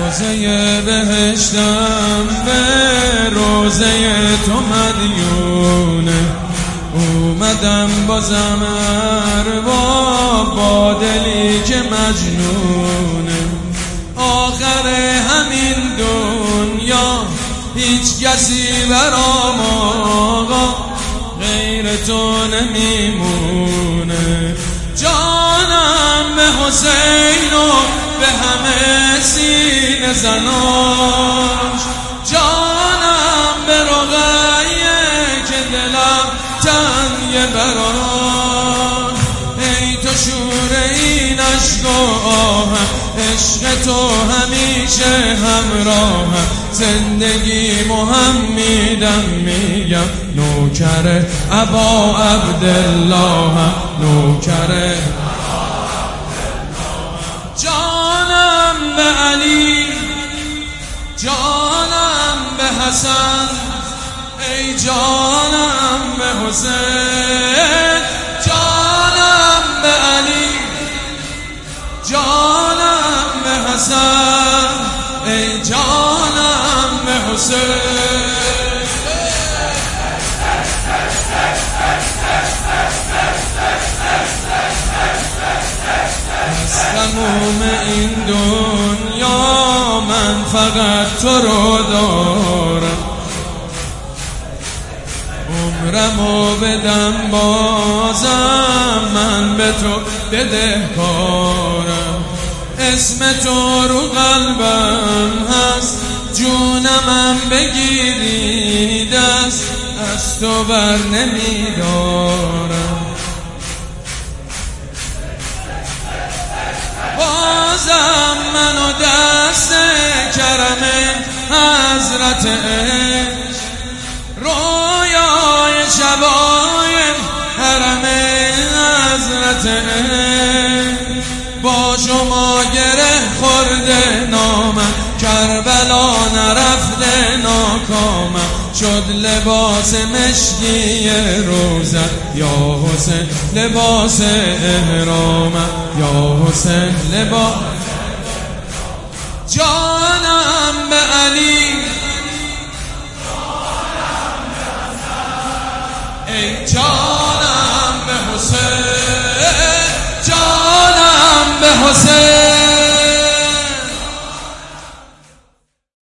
روزه بهشتم به روزه تو مدیونه، اومدم با زمر با دلی که مجنونه. آخر همین دنیا هیچ کسی برام آقا غیر تو نمیمونه. جانم به حسین و به همه سینه زناش، جانم به رقیه که دلم تنگه براش. ای تو شور این عشق و آهم، عشق تو همیشه همراهم. زندگیمو هم میدم میگم نوکر ابا عبداللهم، نوکر. جانم به علی، جانم به حسن، ای جانم به حسین. جانم به علی، جانم به حسن، ای جانم به حسین. تموم این دنیا من فقط تو رو دارم، عمرمو بدم بازم من به تو بدهکارم. اسم تو رو قلبم هست، جونمم بگیری دست از تو بر نمیدارم. بازم منو دست کرم حضرت عشق، رویای شبای حرم حضرت عشق. با شما گره خورده نامم، کربلا نرفته ناکامم. شد لباس مشکی روزت یا حسین، لباس احرامم یا حسین، لباس. جانم به علی، ای جان